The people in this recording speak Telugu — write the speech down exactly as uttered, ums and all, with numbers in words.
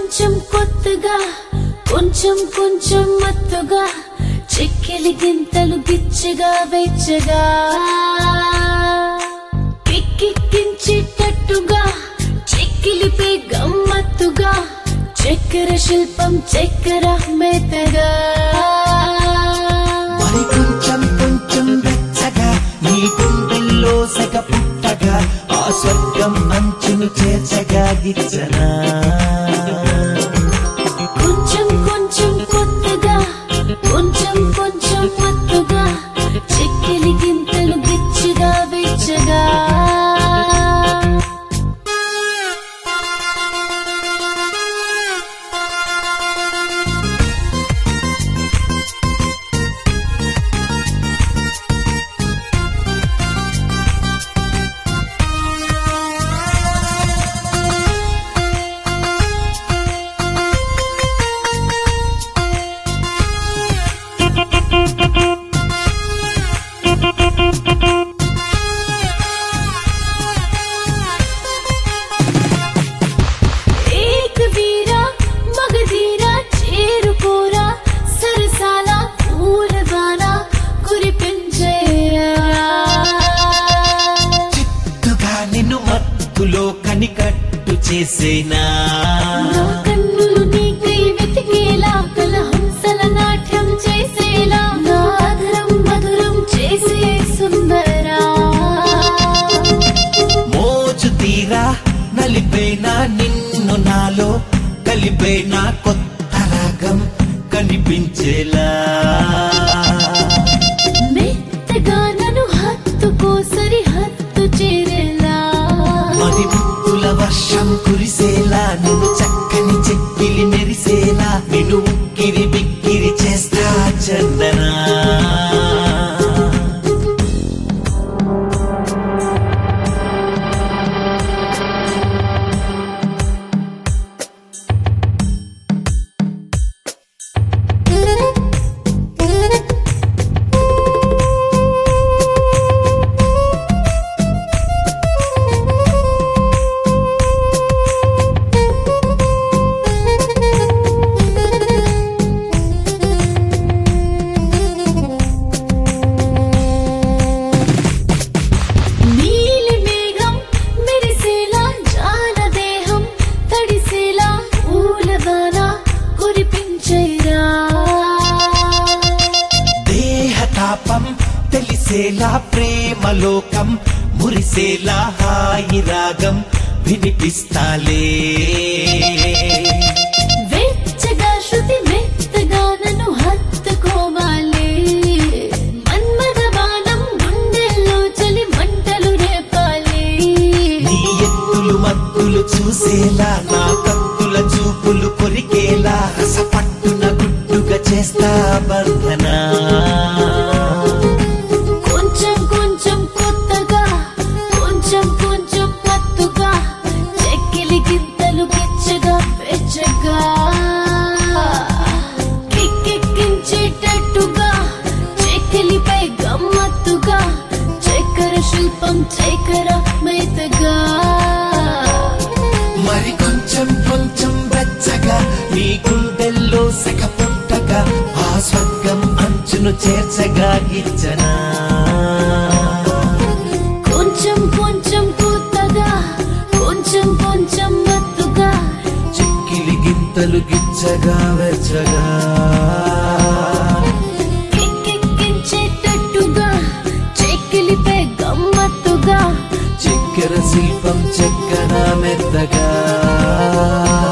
కొంచెం కొత్తగా కొంచెం కొంచెం మత్తుగా చెక్కిలి గింతలు గిచ్చగా వెచ్చగా కిక్కించేటట్టుగా చెక్కిలిపై గమ్మత్తుగా చక్కెర శిల్పం చక్కెర మెత్తగా మరి కొంచెం కొంచెం వెచ్చగా నీ గుండెల్లో సెగ పుట్టగా ఆ స్వర్గం అంచును చేర్చగా గిచ్చనా కొంచెం కొంచెం కొత్తగా కొంచెం కొంచెం మత్తుగా చెక్కిలి గింతలు గిచ్చగా వెచ్చగా కట్టు చేసేనా కన్నులు నీకై వెతికేలా కలహంసల నాట్యం చేసేలా నాదరం మధురం చేసే సుందరా మోజు తీరా నలిపేనా నిన్ను నాలో కలిపేనా కొత్త రాగం కనిపించేలా మెత్తగా నన్ను హత్తుకో సరిహద్దు చేరేలా మరి వర్షం కురిసేలా నిన్ను చక్కని చెక్కిలి మెరిసేలా నిన్ను ఉక్కిరి బిక్కిరి చేస్తా చందనా తెలిసేలా ప్రేమలోకం మురిసేలా హాయి రాగం వినిపిస్తాలే వెచ్చగా శృతి మెత్తగా నన్ను హత్తుకోవాలి మన్మథ బాణం గుండెల్లో చలి మంటలు రేపాలి నీ ఎత్తులు మత్తులు చూసేలా నా కత్తుల చూపులు కొరికేలా రసపట్టున గుట్టుగా చేస్తా బంధనా కొంచెం కొంచెం కొత్తగా కొంచెం కొంచెం మత్తుగా చెక్కిలి గింతలు గిచ్చగా వెచ్చగా కిక్కించేటట్టుగా చెక్కిలిపై గమ్మత్తుగా చక్కెర శిల్పం చక్కెర మెత్తగా మరి కొంచెం కొంచెం వెచ్చగా నీ గుండెల్లో సెగ పుట్టగా ఆ స్వర్గం అంచును చేర్చగా గిచ్చనా కొంచెం కొంచెం కొత్తగా కొంచెం కొంచెం మత్తుగా చెక్కిలి గింతలు గిచ్చగా వెచ్చగా కిక్కించేటట్టుగా చెక్కిలిపై గమ్మత్తుగా చక్కెర శిల్పం చెక్కన మెత్తగా